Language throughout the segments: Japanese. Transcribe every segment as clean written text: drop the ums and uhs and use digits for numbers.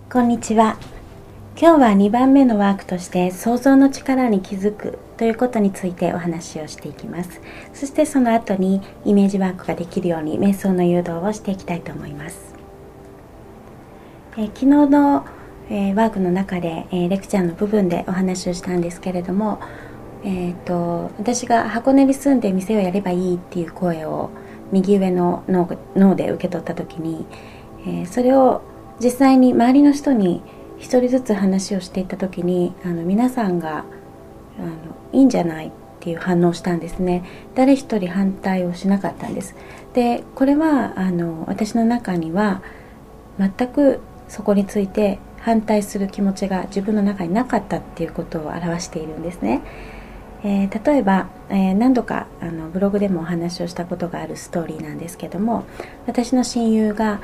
こんにちは。今日は2番目のワークとして想像の力に気づくということについてお話をしていきます。そしてその後にイメージワークができるように瞑想の誘導をしていきたいと思います。昨日の、ワークの中で、レクチャーの部分でお話をしたんですけれども、私が箱根に住んで店をやればいいっていう声を右上の脳で受け取った時に、それを実際に周りの人に一人ずつ話をしていった時に皆さんがいいんじゃないっていう反応をしたんですね。誰一人反対をしなかったんです。でこれは私の中には全くそこについて反対する気持ちが自分の中になかったっていうことを表しているんですね。例えば、何度かブログでもお話をしたことがあるストーリーなんですけども、私の親友が、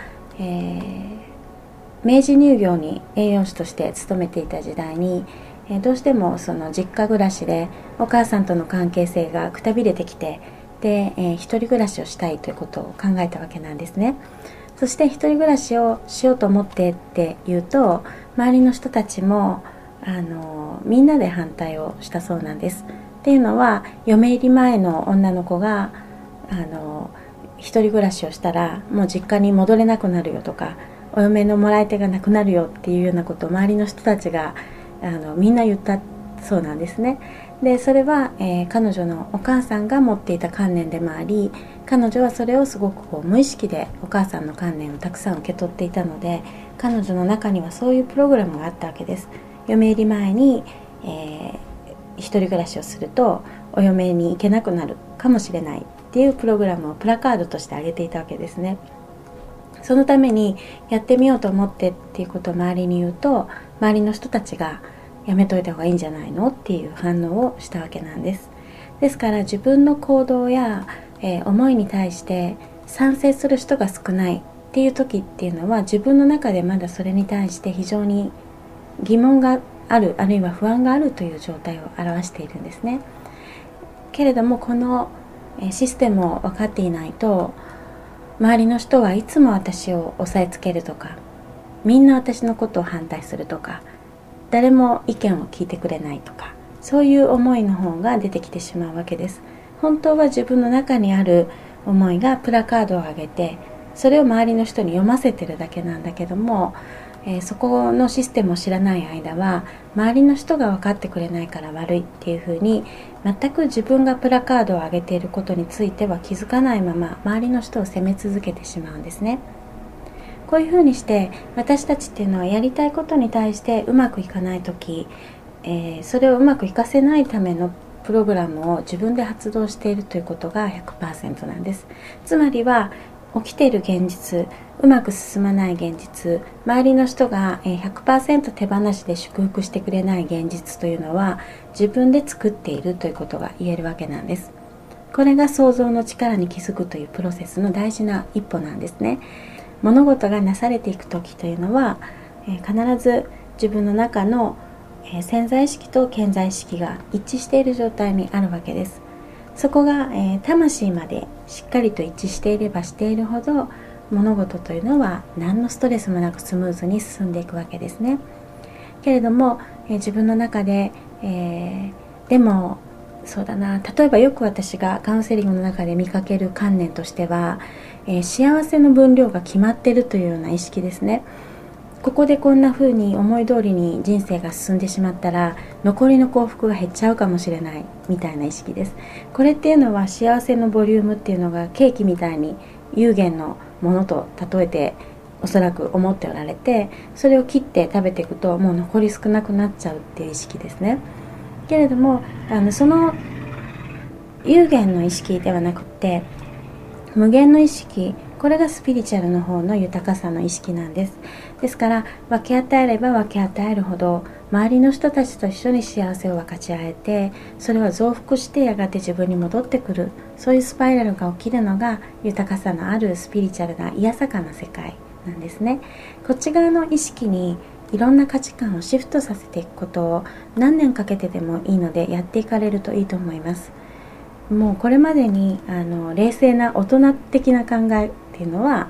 明治乳業に栄養士として勤めていた時代に、どうしてもその実家暮らしでお母さんとの関係性がくたびれてきて、で、一人暮らしをしたいということを考えたわけなんですね。そして一人暮らしをしようと思ってって言うと、周りの人たちもみんなで反対をしたそうなんです。っていうのは、嫁入り前の女の子が一人暮らしをしたらもう実家に戻れなくなるよとか、お嫁のもらい手がなくなるよっていうようなことを周りの人たちがみんな言ったそうなんですね。でそれは、彼女のお母さんが持っていた観念でもあり、彼女はそれをすごく無意識でお母さんの観念をたくさん受け取っていたので、彼女の中にはそういうプログラムがあったわけです。嫁入り前に、一人暮らしをするとお嫁に行けなくなるかもしれないっていうプログラムをプラカードとしてあげていたわけですね。そのためにやってみようと思ってっていうことを周りに言うと、周りの人たちがやめといた方がいいんじゃないのっていう反応をしたわけなんです。ですから自分の行動や、思いに対して賛成する人が少ないっていう時っていうのは、自分の中でまだそれに対して非常に疑問がある、あるいは不安があるという状態を表しているんですね。けれどもこのシステムを分かっていないと、周りの人はいつも私を押さえつけるとか、みんな私のことを反対するとか、誰も意見を聞いてくれないとか、そういう思いの方が出てきてしまうわけです。本当は自分の中にある思いがプラカードを上げて、それを周りの人に読ませてるだけなんだけども、そこのシステムを知らない間は周りの人が分かってくれないから悪いっていうふうに、全く自分がプラカードを上げていることについては気づかないまま周りの人を責め続けてしまうんですね。こういうふうにして私たちっていうのは、やりたいことに対してうまくいかないとき、それをうまくいかせないためのプログラムを自分で発動しているということが 100% なんです。つまりは、起きている現実、うまく進まない現実、周りの人が 100% 手放しで祝福してくれない現実というのは、自分で作っているということが言えるわけなんです。これが想像の力に気づくというプロセスの大事な一歩なんですね。物事がなされていくときというのは、必ず自分の中の潜在意識と顕在意識が一致している状態にあるわけです。そこが、魂までしっかりと一致していればしているほど、物事というのは何のストレスもなくスムーズに進んでいくわけですね。けれども、自分の中で、でもそうだな、例えばよく私がカウンセリングの中で見かける観念としては、幸せの分量が決まっているというような意識ですね。ここでこんな風に思い通りに人生が進んでしまったら、残りの幸福が減っちゃうかもしれないみたいな意識です。これっていうのは、幸せのボリュームっていうのがケーキみたいに有限のものと例えておそらく思っておられて、それを切って食べていくともう残り少なくなっちゃうっていう意識ですね。けれどもその有限の意識ではなくて、無限の意識、これがスピリチュアルの方の豊かさの意識なんです。ですから分け与えれば分け与えるほど、周りの人たちと一緒に幸せを分かち合えて、それは増幅してやがて自分に戻ってくる、そういうスパイラルが起きるのが豊かさのあるスピリチュアルな癒さかな世界なんですね。こっち側の意識にいろんな価値観をシフトさせていくことを何年かけてでもいいのでやっていかれるといいと思います。もうこれまでに冷静な大人的な考えっていうのは、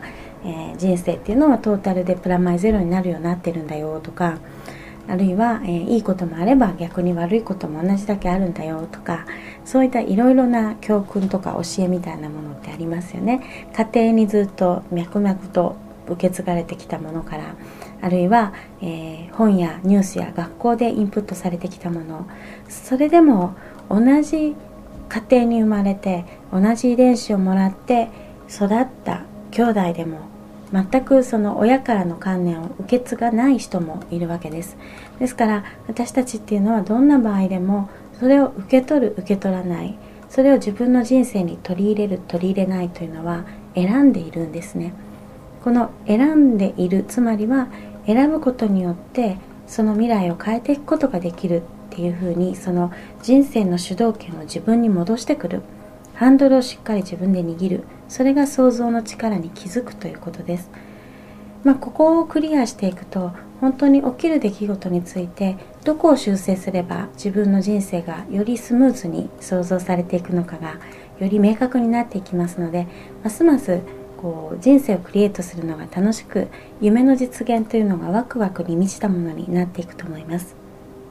人生っていうのはトータルでプラマイゼロになるようになってるんだよとか、あるいは、いいこともあれば逆に悪いことも同じだけあるんだよとか、そういったいろいろな教訓とか教えみたいなものってありますよね。家庭にずっと脈々と受け継がれてきたものから、あるいは、本やニュースや学校でインプットされてきたもの、それでも同じ家庭に生まれて同じ遺伝子をもらって育った兄弟でも全くその親からの観念を受け継がない人もいるわけです。ですから私たちっていうのはどんな場合でもそれを受け取る受け取らない、それを自分の人生に取り入れる取り入れないというのは選んでいるんですね。この選んでいる、つまりは選ぶことによってその未来を変えていくことができるっていうふうに、その人生の主導権を自分に戻してくる、ハンドルをしっかり自分で握る、それが想像の力に気づくということです。ここをクリアしていくと、本当に起きる出来事についてどこを修正すれば自分の人生がよりスムーズに想像されていくのかがより明確になっていきますので、ますます人生をクリエイトするのが楽しく、夢の実現というのがワクワクに満ちたものになっていくと思います。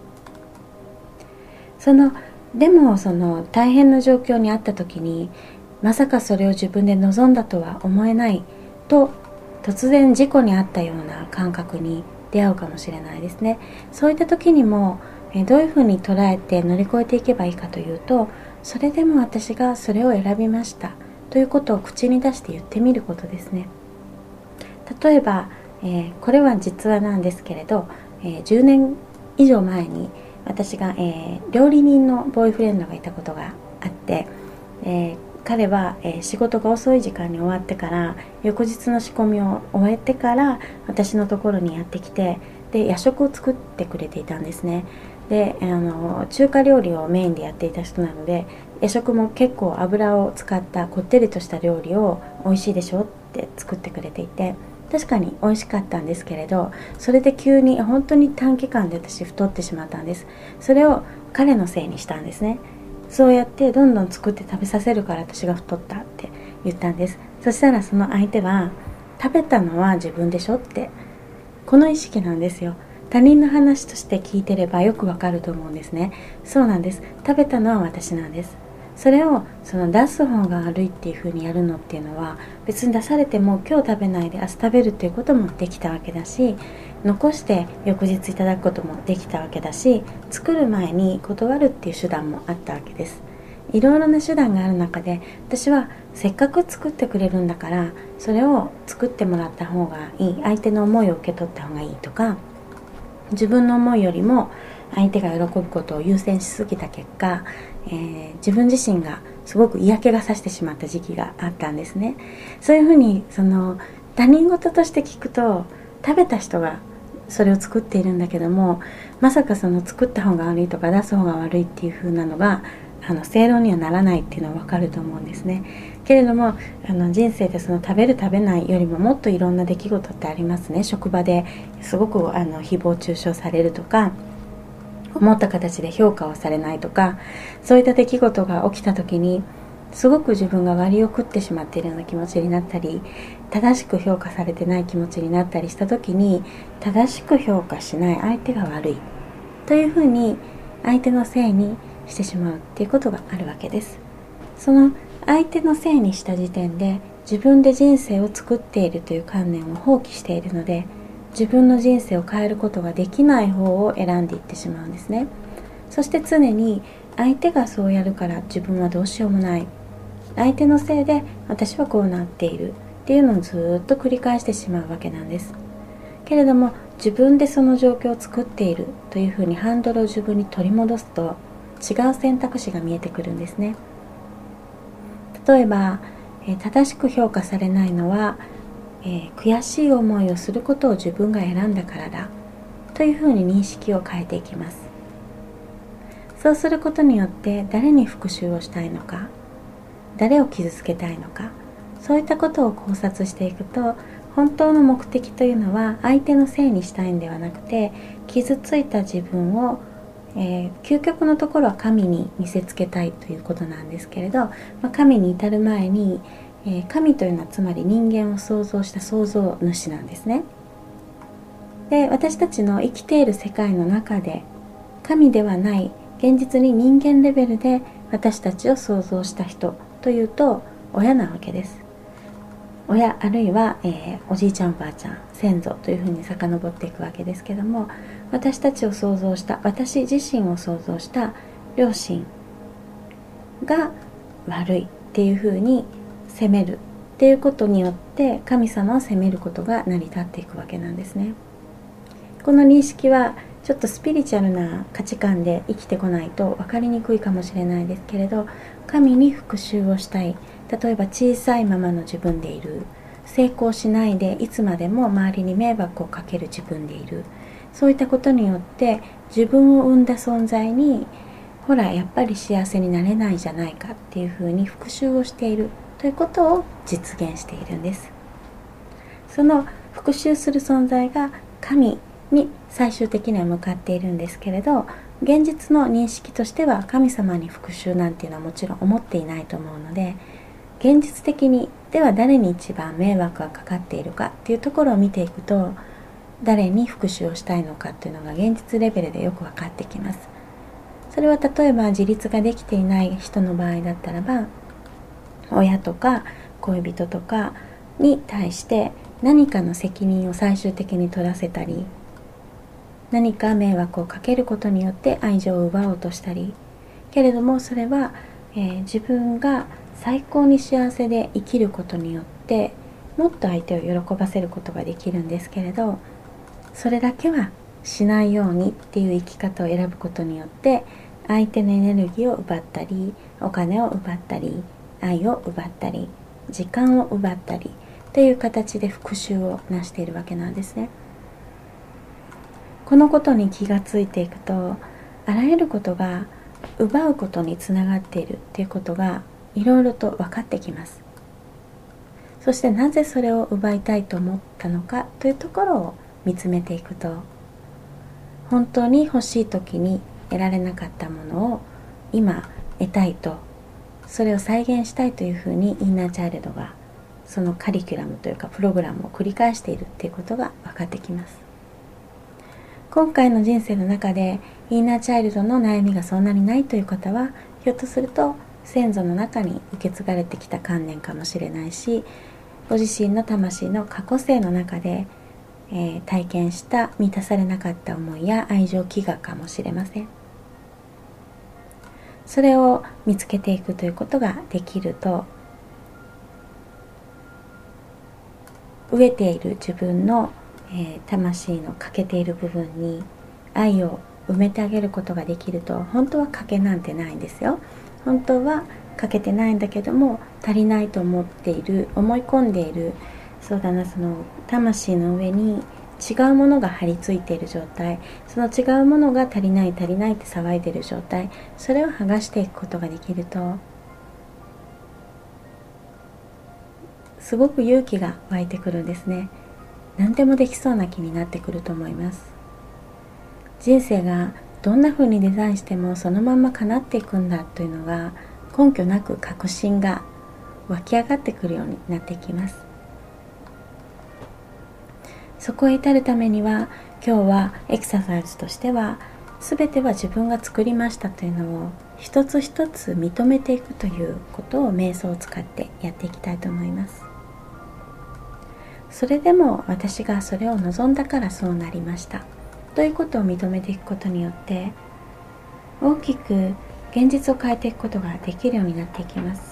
でも大変な状況にあった時に、まさかそれを自分で望んだとは思えないと、突然事故に遭ったような感覚に出会うかもしれないですね。そういった時にもどういうふうに捉えて乗り越えていけばいいかというと、それでも私がそれを選びましたということを口に出して言ってみることですね。例えば、これは実話なんですけれど、10年以上前に私が、料理人のボーイフレンドがいたことがあって、彼は、仕事が遅い時間に終わってから翌日の仕込みを終えてから私のところにやってきて、で夜食を作ってくれていたんですね。で中華料理をメインでやっていた人なので、夜食も結構油を使ったこってりとした料理を美味しいでしょって作ってくれていて、確かに美味しかったんですけれど、それで急に本当に短期間で私太ってしまったんです。それを彼のせいにしたんですね。そうやってどんどん作って食べさせるから私が太ったって言ったんです。そしたらその相手は、食べたのは自分でしょって、この意識なんですよ。他人の話として聞いてればよくわかると思うんですね。そうなんです。食べたのは私なんです。それを出す方が悪いっていう風にやるのっていうのは、別に出されても今日食べないで明日食べるっていうこともできたわけだし、残して翌日いただくこともできたわけだし、作る前に断るっていう手段もあったわけです。いろいろな手段がある中で、私はせっかく作ってくれるんだから、それを作ってもらった方がいい、相手の思いを受け取った方がいいとか、自分の思いよりも相手が喜ぶことを優先しすぎた結果、自分自身がすごく嫌気がさしてしまった時期があったんですね。そういうふうに他人事として聞くと、食べた人がそれを作っているんだけども、まさか作った方が悪いとか出す方が悪いっていう風なのが正論にはならないっていうのは分かると思うんですね。けれども人生で食べる食べないよりももっといろんな出来事ってありますね。職場ですごく誹謗中傷されるとか、思った形で評価をされないとか、そういった出来事が起きた時にすごく自分が割を食ってしまっているような気持ちになったり、正しく評価されてない気持ちになったりした時に、正しく評価しない相手が悪いというふうに相手のせいにしてしまうっていうことがあるわけです。その相手のせいにした時点で自分で人生を作っているという観念を放棄しているので、自分の人生を変えることができない方を選んでいってしまうんですね。そして常に相手がそうやるから自分はどうしようもない、相手のせいで私はこうなっているっていうのをずっと繰り返してしまうわけなんです。けれども自分でその状況を作っているというふうにハンドルを自分に取り戻すと、違う選択肢が見えてくるんですね。例えば正しく評価されないのは、悔しい思いをすることを自分が選んだからだというふうに認識を変えていきます。そうすることによって誰に復讐をしたいのか、誰を傷つけたいのか、そういったことを考察していくと、本当の目的というのは相手のせいにしたいんではなくて、傷ついた自分を、究極のところは神に見せつけたいということなんですけれど、神に至る前に、 神というのはつまり人間を創造した創造主なんですね。で、私たちの生きている世界の中で神ではない現実に人間レベルで私たちを創造した人というと親なわけです。親あるいは、おじいちゃんおばあちゃん先祖というふうに遡っていくわけですけども、私たちを創造した私自身を創造した両親が悪いっていうふうに責めるっていうことによって神様を責めることが成り立っていくわけなんですね。この認識はちょっとスピリチュアルな価値観で生きてこないと分かりにくいかもしれないですけれど、神に復讐をしたい、例えば小さいままの自分でいる、成功しないでいつまでも周りに迷惑をかける自分でいる、そういったことによって自分を生んだ存在にほらやっぱり幸せになれないじゃないかっていうふうに復讐をしているということを実現しているんです。その復讐する存在が神に最終的には向かっているんですけれど、現実の認識としては神様に復讐なんていうのはもちろん思っていないと思うので、現実的にでは誰に一番迷惑がかかっているかっていうところを見ていくと、誰に復讐をしたいのかっていうのが現実レベルでよく分かってきます。それは例えば自立ができていない人の場合だったらば、親とか恋人とかに対して何かの責任を最終的に取らせたり、何か迷惑をかけることによって愛情を奪おうとしたり、けれどもそれは、自分が最高に幸せで生きることによってもっと相手を喜ばせることができるんですけれど、それだけはしないようにっていう生き方を選ぶことによって相手のエネルギーを奪ったり、お金を奪ったり、愛を奪ったり、時間を奪ったりという形で復讐をなしているわけなんですね。このことに気がついていくと、あらゆることが奪うことにつながっているということがいろいろと分かってきます。そしてなぜそれを奪いたいと思ったのかというところを見つめていくと、本当に欲しい時に得られなかったものを今得たいと、それを再現したいというふうにインナーチャイルドがそのカリキュラムというかプログラムを繰り返しているということが分かってきます。今回の人生の中でインナーチャイルドの悩みがそんなにないという方は、ひょっとすると先祖の中に受け継がれてきた観念かもしれないし、ご自身の魂の過去世の中で、体験した満たされなかった思いや愛情飢餓かもしれません。それを見つけていくということができると、飢えている自分の、魂の欠けている部分に愛を埋めてあげることができると、本当は欠けなんてないんですよ。本当は欠けてないんだけども、足りないと思っている、思い込んでいる、そうだな、その魂の上に違うものが張り付いている状態、その違うものが足りない足りないって騒いでいる状態、それを剥がしていくことができると、すごく勇気が湧いてくるんですね。何でもできそうな気になってくると思います。人生がどんな風にデザインしてもそのまま叶っていくんだというのが、根拠なく確信が湧き上がってくるようになっていきます。そこへ至るためには、今日はエクササイズとしては、全ては自分が作りましたというのを一つ一つ認めていくということを瞑想を使ってやっていきたいと思います。それでも私がそれを望んだからそうなりましたということを認めていくことによって、大きく現実を変えていくことができるようになっていきます。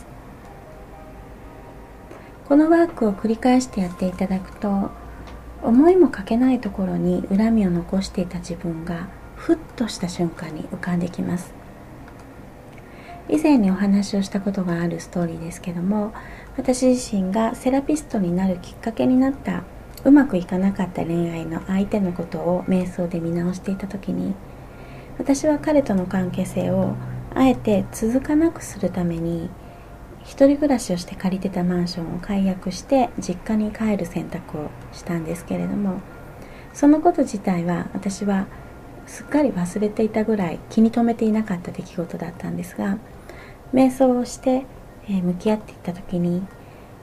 このワークを繰り返してやっていただくと、思いもかけないところに恨みを残していた自分がふっとした瞬間に浮かんできます。以前にお話をしたことがあるストーリーですけども、私自身がセラピストになるきっかけになったうまくいかなかった恋愛の相手のことを瞑想で見直していた時に、私は彼との関係性をあえて続かなくするために、一人暮らしをして借りてたマンションを解約して実家に帰る選択をしたんですけれども、そのこと自体は私はすっかり忘れていたぐらい気に留めていなかった出来事だったんですが、瞑想をして向き合っていった時に、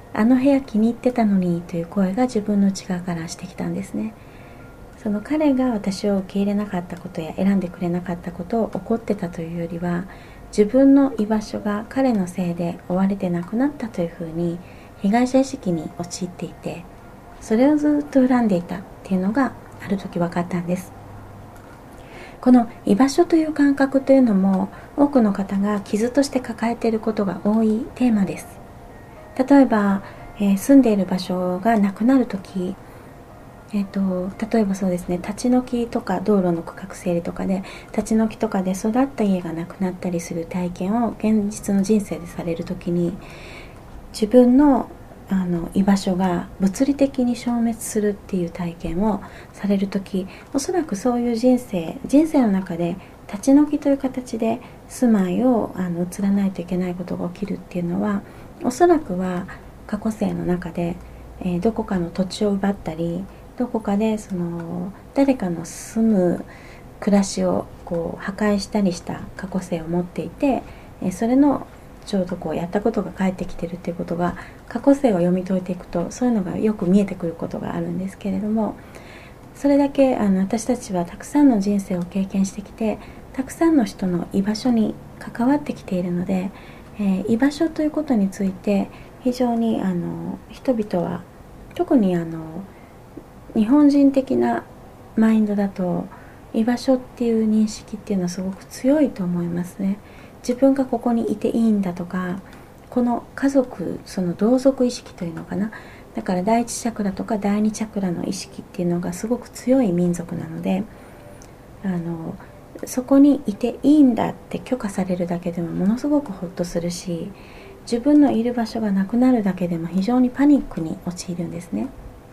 あの部屋気に入ってたのにという声が自分の内側からしてきたんですね。その彼が私を受け入れなかったことや選んでくれなかったことを怒ってたというよりは、自分の居場所が彼のせいで追われてなくなったというふうに被害者意識に陥っていて、それをずっと恨んでいたっていうのがある時分かったんです。この居場所という感覚というのも多くの方が傷として抱えていることが多いテーマです。例えば、住んでいる場所がなくなるとき、例えばそうですね、立ち退きとか道路の区画整理とかで立ち退きとかで育った家がなくなったりする体験を現実の人生でされるときに、自分の居場所が物理的に消滅するっていう体験をされるとき、おそらくそういう人生の中で立ち退きという形で住まいを移らないといけないことが起きるっていうのは、おそらくは過去生の中で、どこかの土地を奪ったり、どこかで誰かの住む暮らしを破壊したりした過去生を持っていて、それのちょうどやったことが返ってきてるっていうことが、過去生を読み解いていくとそういうのがよく見えてくることがあるんですけれども、それだけ私たちはたくさんの人生を経験してきて、たくさんの人の居場所に関わってきているので、居場所ということについて非常に人々は、特に日本人的なマインドだと居場所っていう認識っていうのはすごく強いと思いますね。自分がここにいていいんだとか、この家族、その同族意識というのかな、だから第一チャクラとか第二チャクラの意識っていうのがすごく強い民族なので、そこにいていいんだって許可されるだけでもものすごくホッとするし、自分のいる場所がなくなるだけでも非常にパニックに陥るんですね。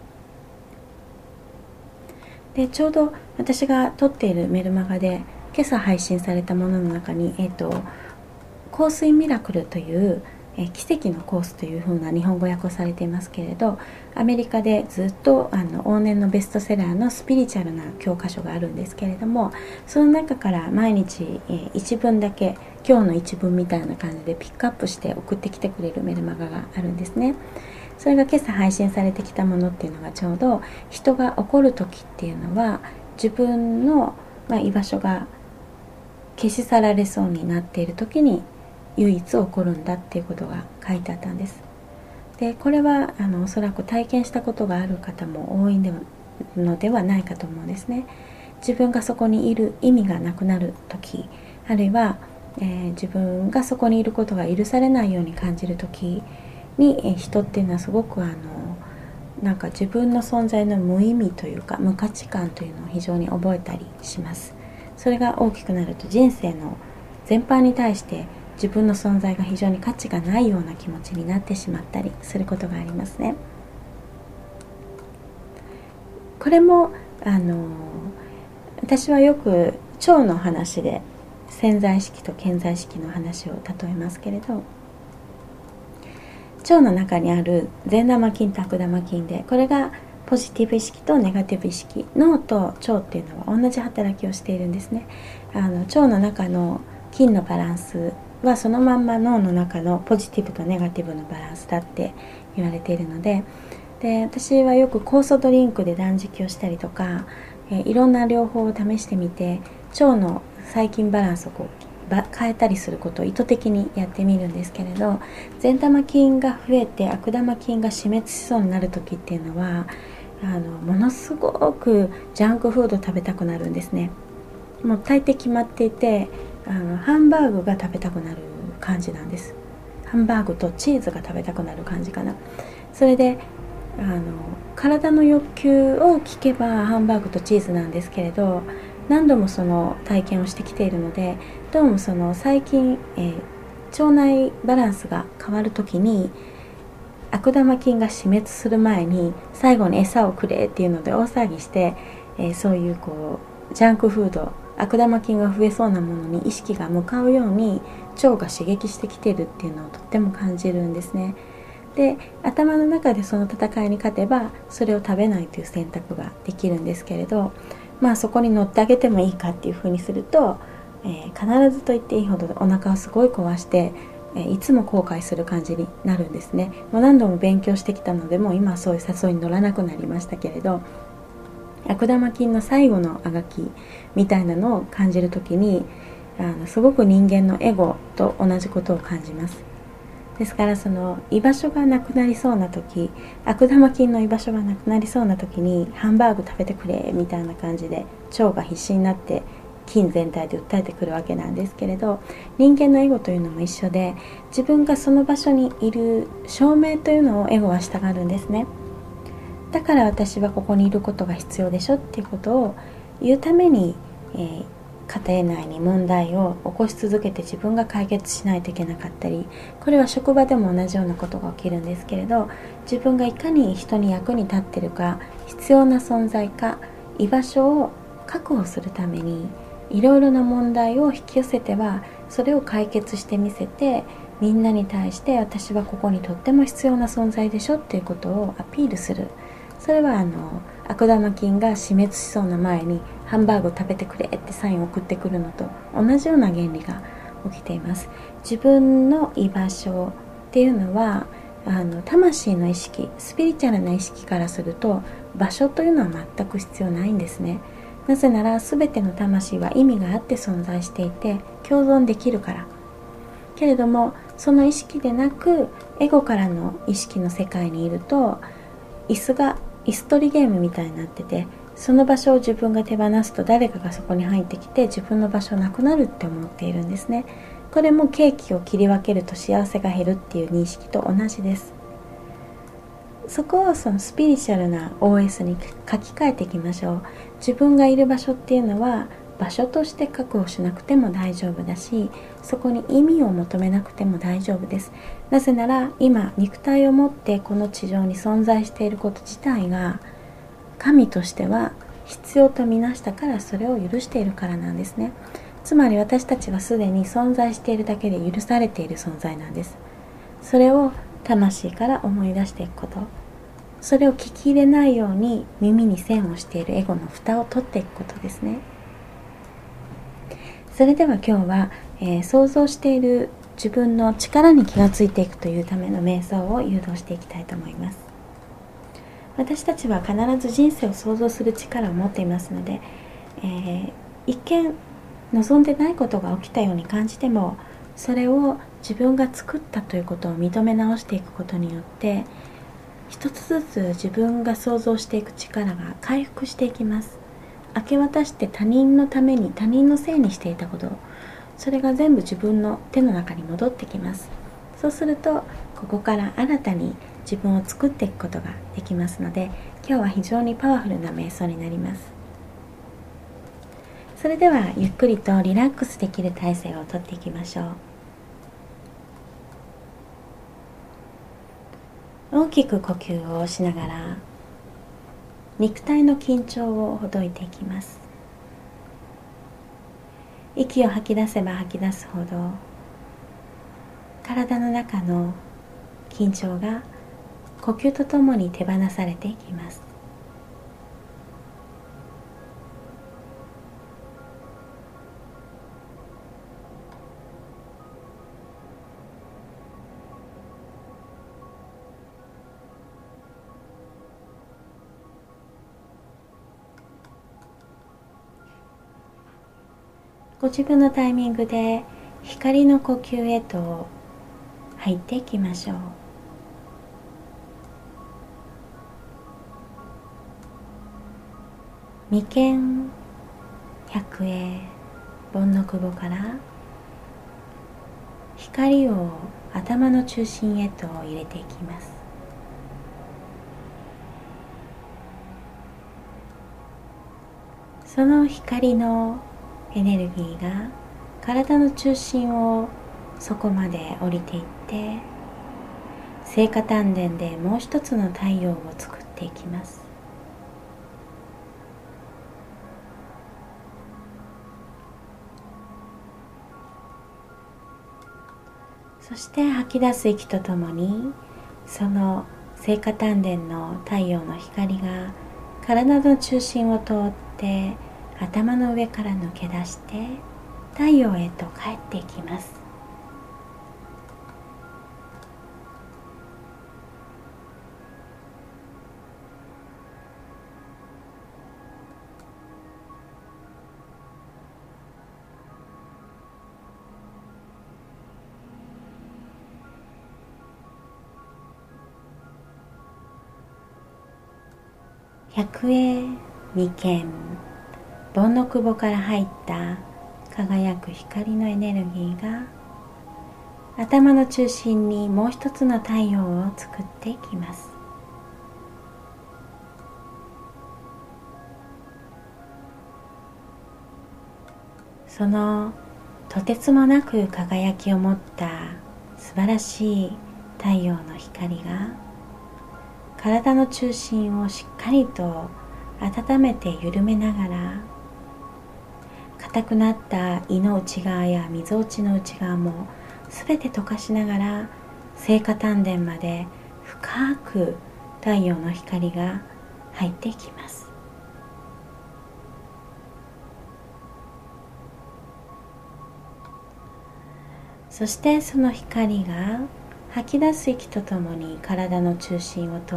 で、ちょうど私が撮っているメルマガで今朝配信されたものの中に、香水ミラクルという、奇跡のコースというふうな日本語訳をされていますけれど、アメリカでずっと往年のベストセラーのスピリチュアルな教科書があるんですけれども、その中から毎日、一文だけ、今日の一文みたいな感じでピックアップして送ってきてくれるメルマガがあるんですね。それが今朝配信されてきたものっていうのが、ちょうど人が怒る時っていうのは自分の、居場所が消し去られそうになっている時に唯一起こるんだっていうことが書いてあったんです。で、これはおそらく体験したことがある方も多いのではないかと思うんですね。自分がそこにいる意味がなくなる時、あるいは、自分がそこにいることが許されないように感じる時に、人っていうのはすごくなんか自分の存在の無意味というか無価値観というのを非常に覚えたりします。それが大きくなると人生の全般に対して自分の存在が非常に価値がないような気持ちになってしまったりすることがありますね。これも私はよく腸の話で潜在意識と潜在意識の話を例えますけれど、腸の中にある善玉菌と悪玉菌で、これがポジティブ意識とネガティブ意識、脳と腸っていうのは同じ働きをしているんですね。腸の中の菌のバランスはそのまんま脳の中のポジティブとネガティブのバランスだって言われているので、私はよく酵素ドリンクで断食をしたりとか、いろんな療法を試してみて腸の細菌バランスを変えたりすることを意図的にやってみるんですけれど、善玉菌が増えて悪玉菌が死滅しそうになる時っていうのはものすごくジャンクフード食べたくなるんですね。もう大抵決まっていて、ハンバーグが食べたくなる感じなんです。ハンバーグとチーズが食べたくなる感じかな。それで体の欲求を聞けばハンバーグとチーズなんですけれど、何度もその体験をしてきているので、どうもその最近、腸内バランスが変わるときに悪玉菌が死滅する前に最後に餌をくれっていうので大騒ぎして、そういうジャンクフード、悪玉菌が増えそうなものに意識が向かうように腸が刺激してきているっていうのをとっても感じるんですね。で、頭の中でその戦いに勝てばそれを食べないという選択ができるんですけれど、そこに乗ってあげてもいいかっていうふうにすると、必ずと言っていいほどお腹をすごい壊していつも後悔する感じになるんですね。もう何度も勉強してきたので、もう今はそういう誘いに乗らなくなりましたけれど、悪玉菌の最後のあがきみたいなのを感じるときに、すごく人間のエゴと同じことを感じます。ですから、その居場所がなくなりそうな時、悪玉菌の居場所がなくなりそうな時に、ハンバーグ食べてくれみたいな感じで腸が必死になって菌全体で訴えてくるわけなんですけれど、人間のエゴというのも一緒で、自分がその場所にいる証明というのをエゴはしたがるんですね。だから私はここにいることが必要でしょっていうことを言うために、家庭内に問題を起こし続けて自分が解決しないといけなかったり、これは職場でも同じようなことが起きるんですけれど、自分がいかに人に役に立ってるか、必要な存在か、居場所を確保するためにいろいろな問題を引き寄せては、それを解決してみせて、みんなに対して私はここにとっても必要な存在でしょっていうことをアピールする。それは悪玉菌が死滅しそうな前にハンバーグを食べてくれってサインを送ってくるのと同じような原理が起きています。自分の居場所っていうのは、魂の意識、スピリチュアルな意識からすると、場所というのは全く必要ないんですね。なぜなら全ての魂は意味があって存在していて共存できるから。けれども、その意識でなくエゴからの意識の世界にいると、椅子取りゲームみたいになってて、その場所を自分が手放すと誰かがそこに入ってきて自分の場所なくなるって思っているんですね。これもケーキを切り分けると幸せが減るっていう認識と同じです。そこをそのスピリチュアルな OS に書き換えていきましょう。自分がいる場所っていうのは場所として確保しなくても大丈夫だし、そこに意味を求めなくても大丈夫です。なぜなら今肉体を持ってこの地上に存在していること自体が神としては必要とみなしたから、それを許しているからなんですね。つまり私たちはすでに存在しているだけで許されている存在なんです。それを魂から思い出していくこと、それを聞き入れないように耳に線をしているエゴの蓋を取っていくことですね。それでは今日は、想像している自分の力に気がついていくというための瞑想を誘導していきたいと思います。私たちは必ず人生を想像する力を持っていますので、一見望んでないことが起きたように感じても、それを自分が作ったということを認め直していくことによって、一つずつ自分が想像していく力が回復していきます。明け渡して他人のために、他人のせいにしていたこと、それが全部自分の手の中に戻ってきます。そうするとここから新たに自分を作っていくことができますので、今日は非常にパワフルな瞑想になります。それではゆっくりとリラックスできる体勢をとっていきましょう。大きく呼吸をしながら肉体の緊張をほどいていきます。息を吐き出せば吐き出すほど体の中の緊張が呼吸とともに手放されていきます。ご自分のタイミングで光の呼吸へと入っていきましょう。眉間百会煩悩久保から光を頭の中心へと入れていきます。その光のエネルギーが体の中心をそこまで降りていって、聖火丹田でもう一つの太陽を作っていきます。そして吐き出す息とともに、その聖火丹田の太陽の光が体の中心を通って頭の上から抜け出して太陽へと帰っていきます。 百会眉間盆の窪から入った輝く光のエネルギーが頭の中心にもう一つの太陽を作っていきます。そのとてつもなく輝きを持った素晴らしい太陽の光が体の中心をしっかりと温めて緩めながら、硬くなった胃の内側やみぞおちの内側もすべて溶かしながら、聖火丹田まで深く太陽の光が入っていきます。そしてその光が吐き出す息とともに体の中心を通って、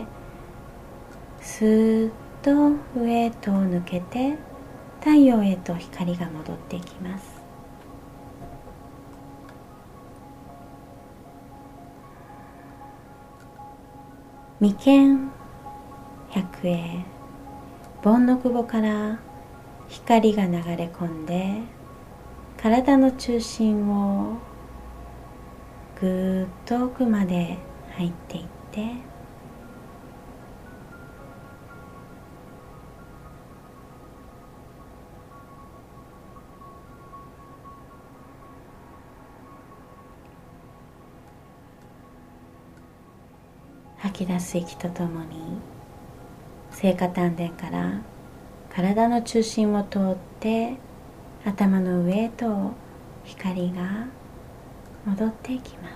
スーッと上へと抜けて太陽へと光が戻っていきます。眉間百会盆の窪から光が流れ込んで、体の中心をぐーっと奥まで入っていって、吐き出す息とともに聖火丹田から体の中心を通って頭の上へと光が戻っていきます。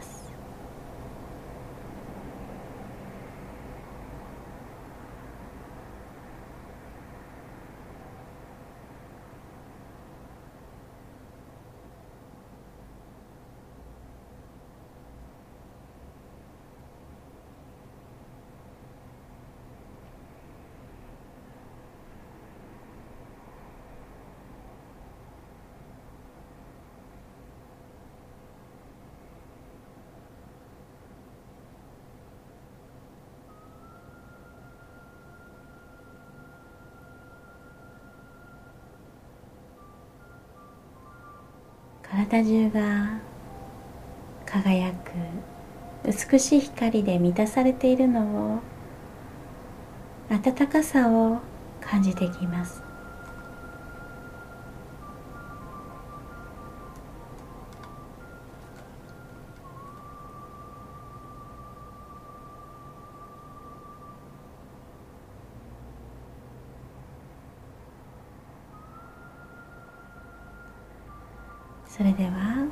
体中が輝く美しい光で満たされているのを、温かさを感じてきます。それでは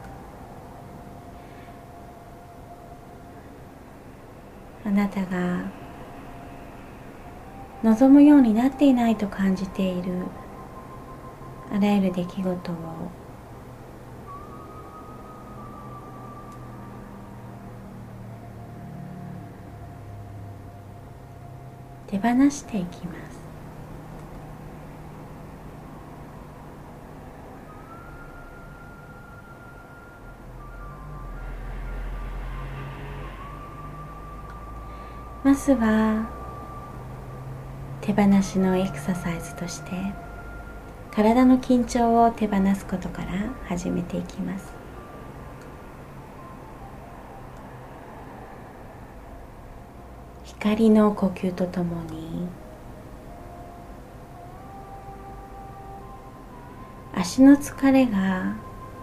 あなたが望むようになっていないと感じているあらゆる出来事を手放していきます。まずは手放しのエクササイズとして体の緊張を手放すことから始めていきます。光の呼吸とともに足の疲れが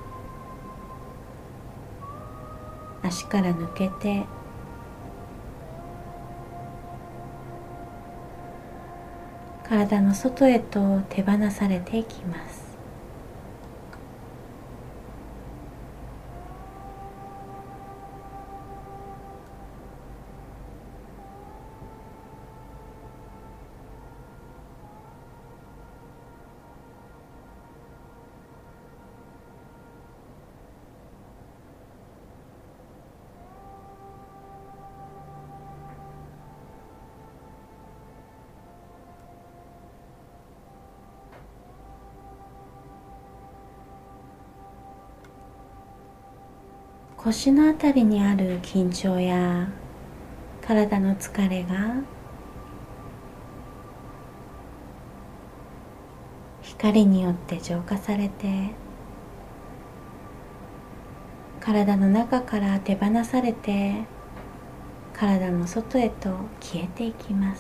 足から抜けて、体の外へと手放されていきます。腰のあたりにある緊張や体の疲れが光によって浄化されて、体の中から手放されて、体の外へと消えていきます。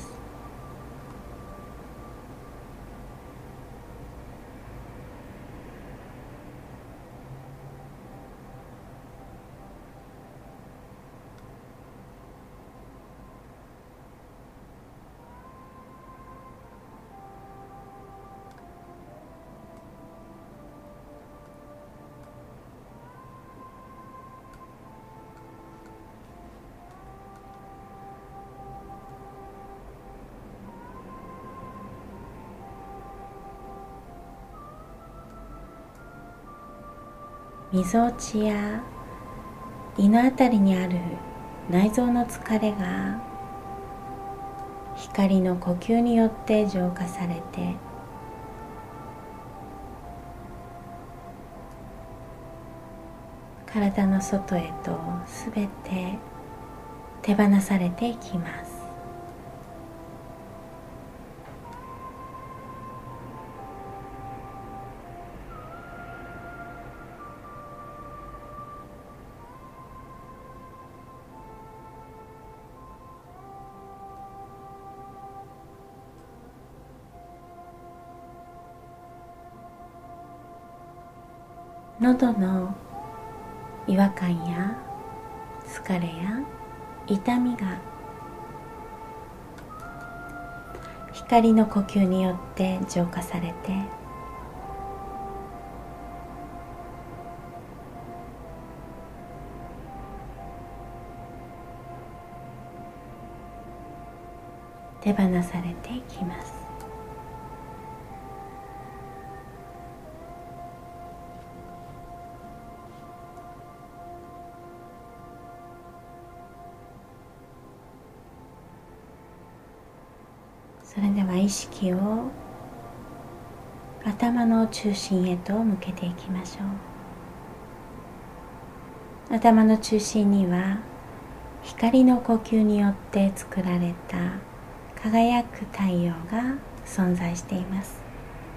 みぞおちや胃のあたりにある内臓の疲れが光の呼吸によって浄化されて、体の外へとすべて手放されていきます。喉の違和感や疲れや痛みが光の呼吸によって浄化されて、手放されていきます。それでは意識を頭の中心へと向けていきましょう。頭の中心には光の呼吸によって作られた輝く太陽が存在しています。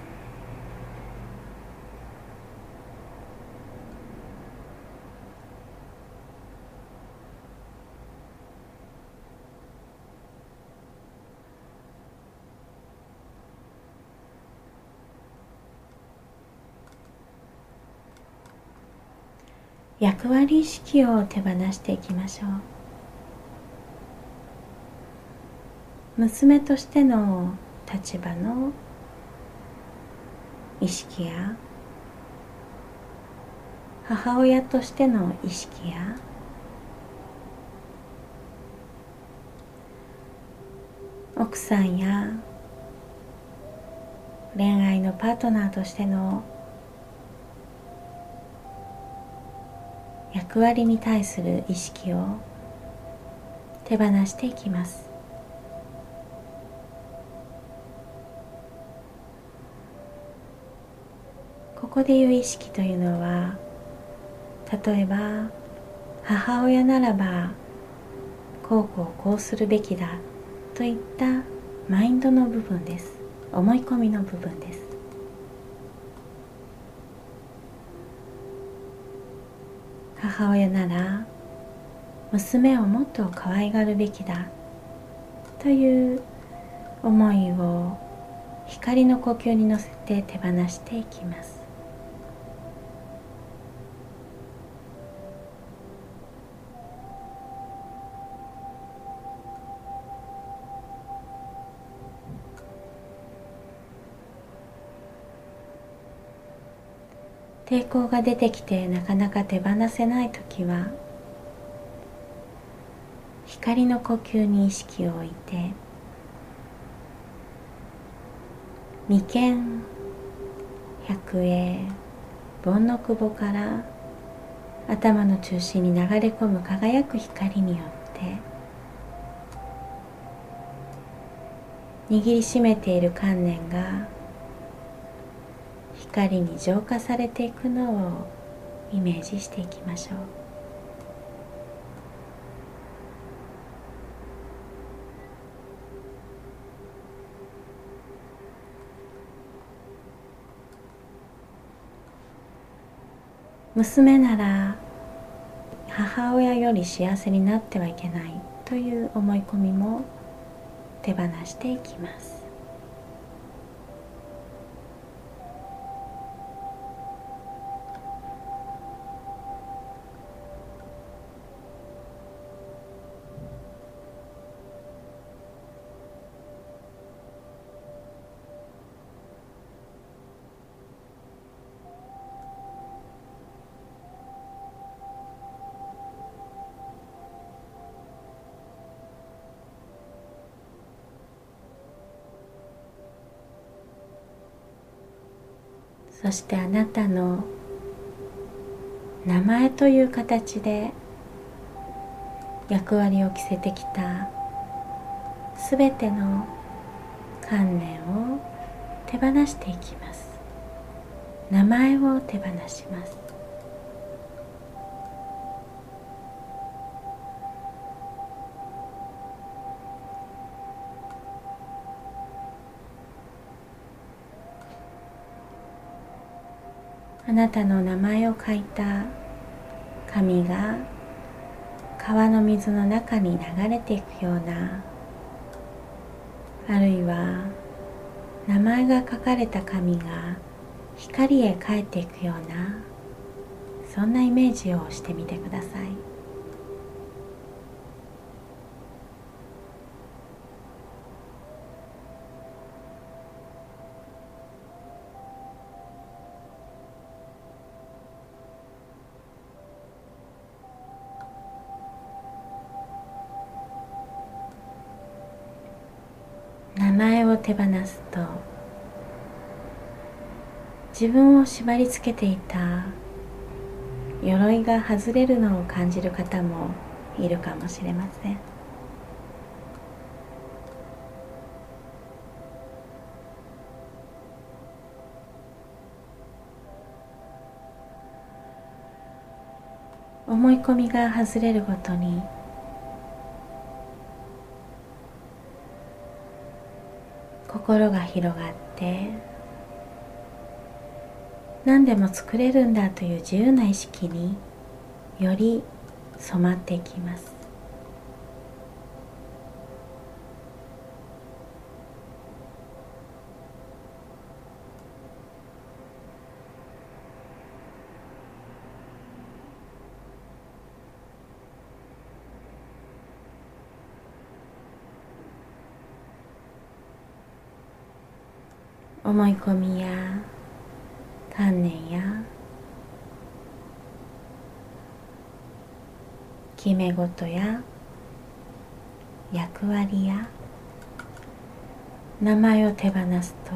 役割意識を手放していきましょう。娘としての立場の意識や、母親としての意識や、奥さんや恋愛のパートナーとしての役割に対する意識を手放していきます。ここでいう意識というのは、例えば母親ならばこうするべきだといったマインドの部分です。思い込みの部分です。母親なら娘をもっと可愛がるべきだという思いを光の呼吸に乗せて手放していきます。抵抗が出てきてなかなか手放せないときは、光の呼吸に意識を置いて、眉間、百会、煩悩久保から頭の中心に流れ込む輝く光によって握りしめている観念が光に浄化されていくのをイメージしていきましょう。 娘なら母親より幸せになってはいけないという思い込みも手放していきます。そしてあなたの名前という形で役割を着せてきたすべての観念を手放していきます。名前を手放します。あなたの名前を書いた紙が川の水の中に流れていくような、あるいは名前が書かれた紙が光へ帰っていくような、そんなイメージをしてみてください。名前を手放すと、自分を縛り付けていた鎧が外れるのを感じる方もいるかもしれません。思い込みが外れるごとに、心が広がって、何でも作れるんだという自由な意識により染まっていきます。思い込みや観念や決め事や役割や名前を手放すと、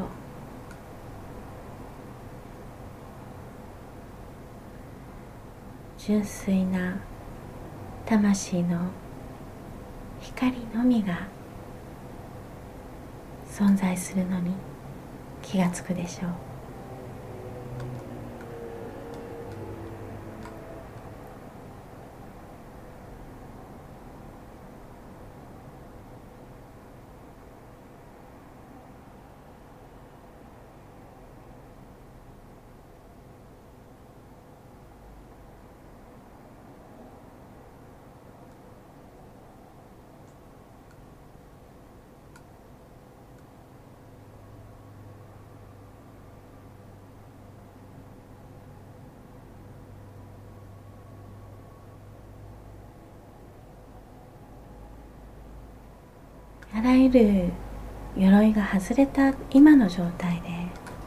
純粋な魂の光のみが存在するのに気がつくでしょう。あらゆる鎧が外れた今の状態で、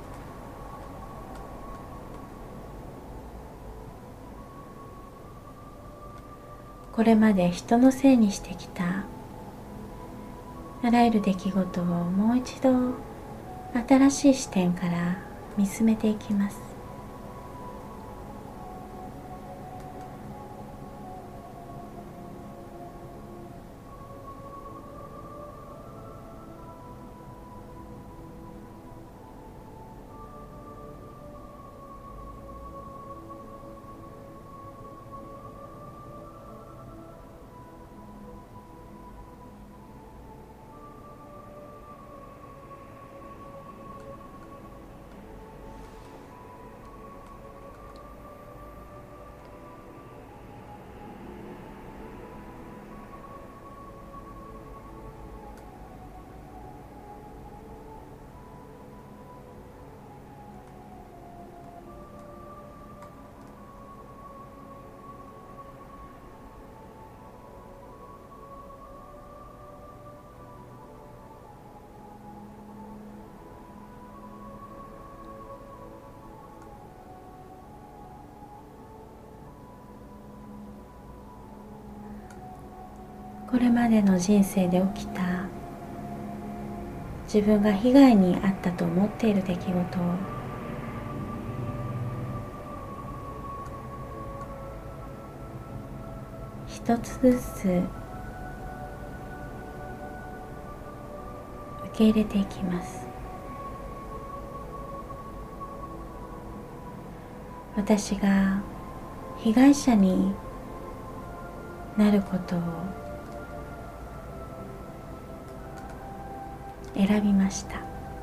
これまで人のせいにしてきたあらゆる出来事をもう一度新しい視点から見つめていきます。 これまでの人生で起きた自分が被害に遭ったと思っている出来事を一つずつ受け入れていきます。私が被害者になることを選びました。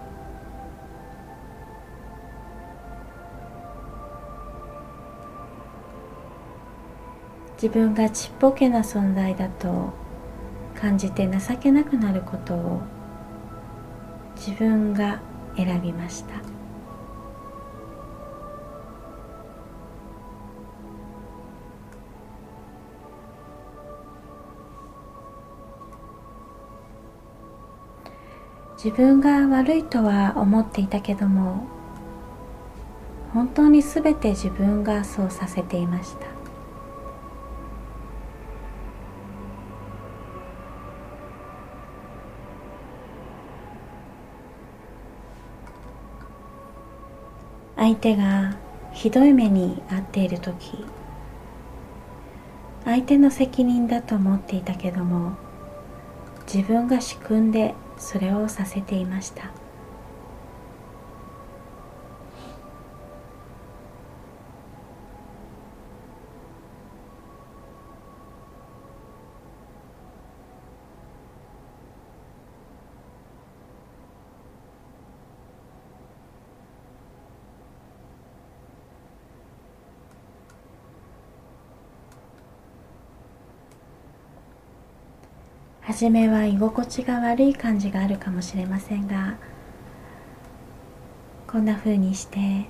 自分がちっぽけな存在だと感じて情けなくなることを自分が選びました。自分が悪いとは思っていたけども、本当にすべて自分がそうさせていました。相手がひどい目に遭っているとき、相手の責任だと思っていたけども、自分が仕組んでそれをさせていました。初めは居心地が悪い感じがあるかもしれませんが、こんな風にして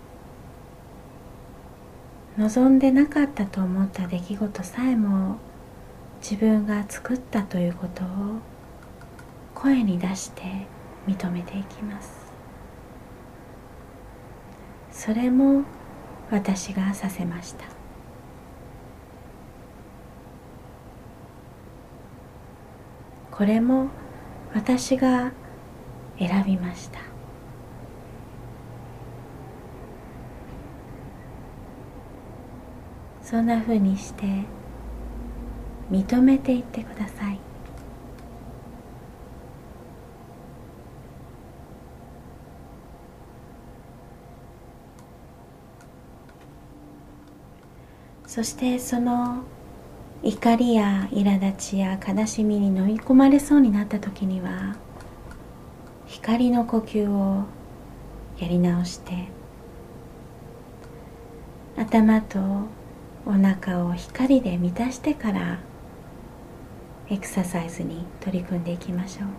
望んでなかったと思った出来事さえも自分が作ったということを声に出して認めていきます。それも私がさせました。これも私が選びました。そんなふうにして認めていってください。そしてその怒りや苛立ちや悲しみに飲み込まれそうになった時には、光の呼吸をやり直して、頭とお腹を光で満たしてからエクササイズに取り組んでいきましょう。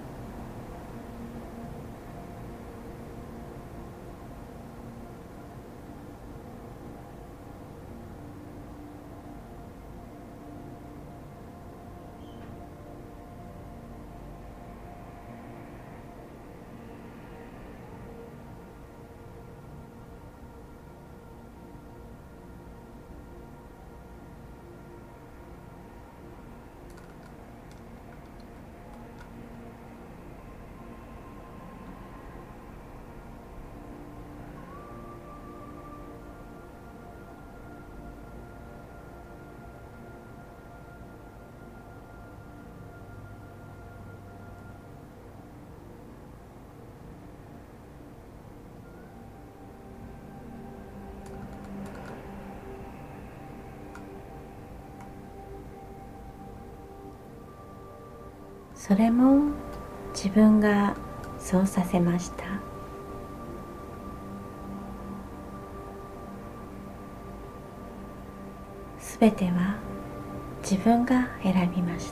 それも自分がそうさせました。すべては自分が選びました。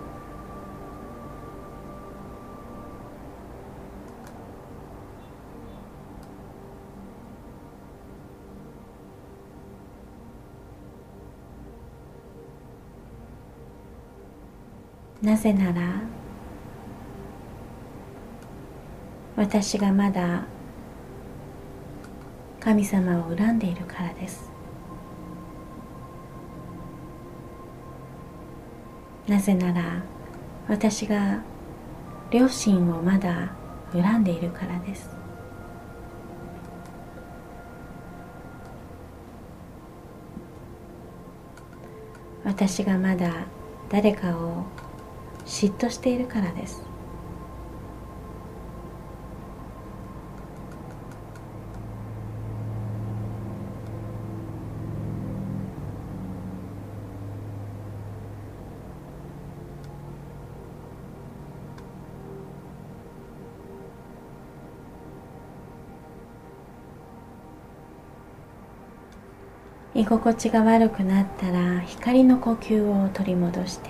なぜなら私がまだ神様を恨んでいるからです。 なぜなら私が両親をまだ恨んでいるからです。私がまだ誰かを嫉妬しているからです。居心地が悪くなったら光の呼吸を取り戻して、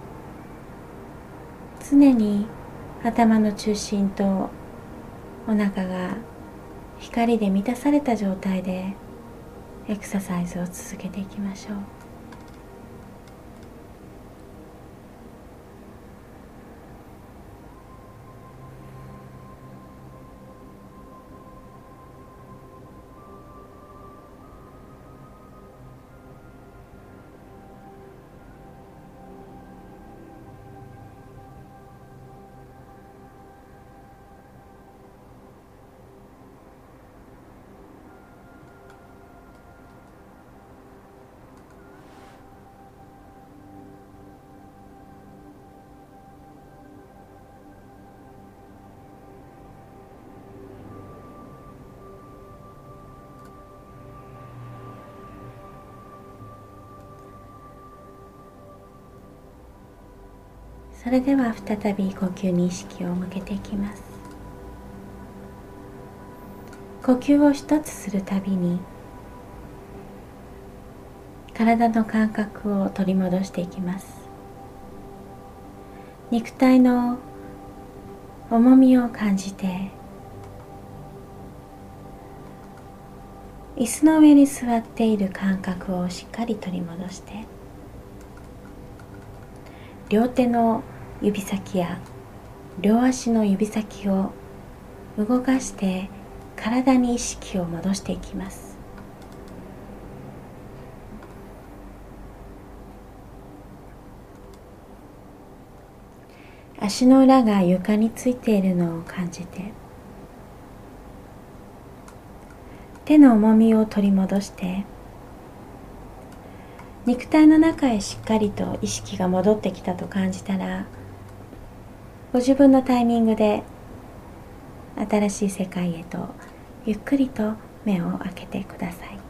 常に頭の中心とお腹が光で満たされた状態でエクササイズを続けていきましょう。それでは再び呼吸に意識を向けていきます。呼吸を一つするたびに体の感覚を取り戻していきます。肉体の重みを感じて、椅子の上に座っている感覚をしっかり取り戻して、両手の指先や両足の指先を動かして体に意識を戻していきます。足の裏が床についているのを感じて、手の重みを取り戻して、肉体の中へしっかりと意識が戻ってきたと感じたら、ご自分のタイミングで新しい世界へとゆっくりと目を開けてください。